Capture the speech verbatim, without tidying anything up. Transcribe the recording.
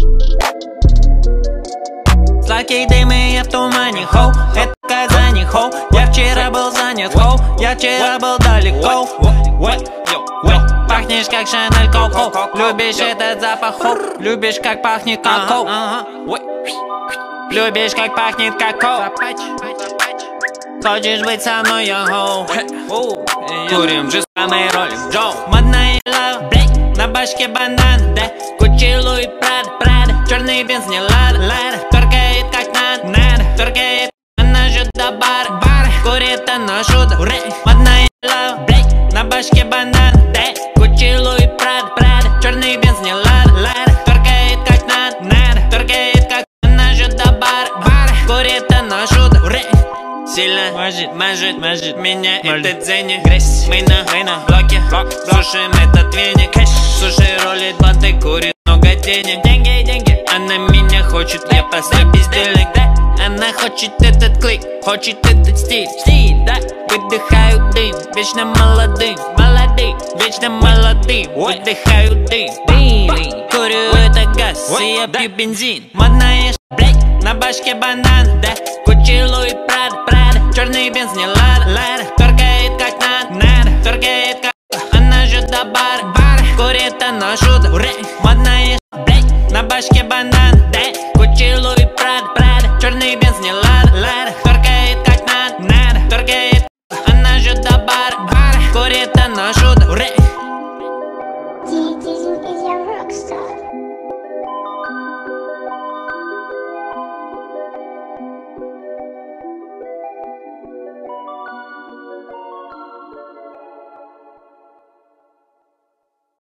Сладкий дым и я в тумане, хоу, это Казани, хоу. Я вчера был занят, хоу, я вчера был далеко. Пахнешь как Шанель Коко, любишь этот запах, хоу, любишь как пахнет какао. Любишь как пахнет какао. Хочешь быть со мной, я хоу. Курим же самый ролик Джо. Модная лава, на башке бандан, да. Кучи Луи Прада, Прада. Черный бенз не лада, лада. Торкает как надо, надо. Торкает, она же до бара, бара. Курит она шута, модная лава, на башке бандан, да. Кучи Луи Прада, Прада. Черный бенз не лада, лада. Торкает как надо, надо. Торкает как она же до бара, бара. Курит она шута, сильно мажет, мажет, мажет меня этот дзенник. Мы на, мы на блоке, блок, слушаем этот веник. Слушай, ролит банты, курит много денег. Деньги, деньги, она меня хочет, я поставлю бездельник, да. Она хочет этот клик, хочет этот стиль, стиль, да. Выдыхаю дым, вечно молодым, молодым, вечно молодым. Выдыхаю дым, дым, курю это газ, и я пью бензин. Модная блядь, на башке банан, да. Кучи Луи Прада, Прада. Черный бенз не лада, лада. Торкает как надо, надо. Торкает как она же до бара, бара. Курит она шута, модная блядь, на башке банан, да. Кучи Луи Прада, Прада. Черный бенз не лада, лада. Торкает как надо, надо. Торкает она же до бара, бара. Курит она шута,